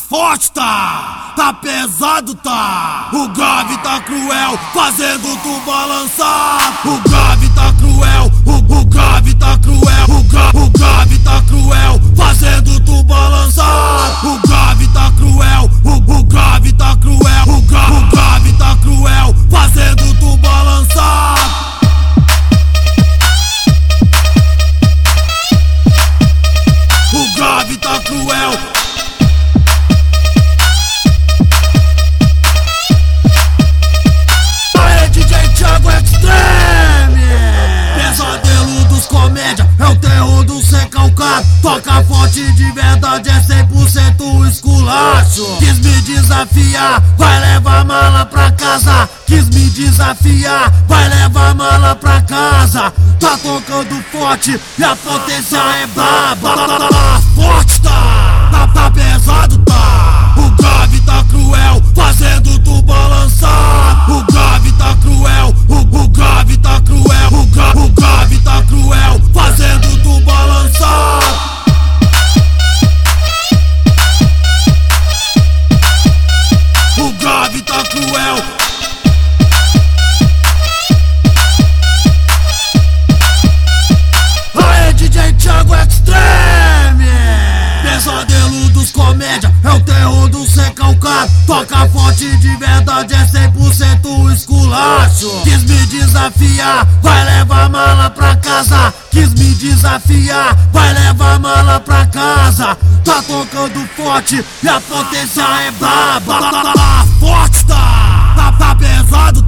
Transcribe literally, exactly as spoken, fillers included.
forte tá, tá pesado tá. O grave tá cruel, fazendo tu balançar. O grave tá cruel, o, o grave tá cruel. O, gra, o grave tá cruel, fazendo tu balançar. O grave tá cruel, o, o grave tá cruel. O, gra, o grave tá cruel, fazendo tu balançar. O grave tá cruel. Aê, D J Thiago Extreme, pesadelo dos comédia, é o terror do sem calcado. Toca forte de verdade, é cem por cento esculacho. Quis me desafiar, vai levar mala pra casa. Quis me desafiar, vai levar mala pra casa. Tá tocando forte e a potência é braba. Forte tá, tá, tá pesado tá. O grave tá cruel, fazendo tu balançar. O grave tá cruel, o, o grave tá cruel. O, gra, o grave tá cruel, fazendo tu balançar. O grave tá cruel. Aê, D J Thiago Extreme, pesadelo dos comédia, é o terror do sem calcado. Toca forte de verdade, é cem por cento esculacho. Quis me desafiar, vai levar mala pra casa. Quis me desafiar, vai levar mala pra casa. Tá tocando forte e a potência é braba. Forte tá, tá, tá pesado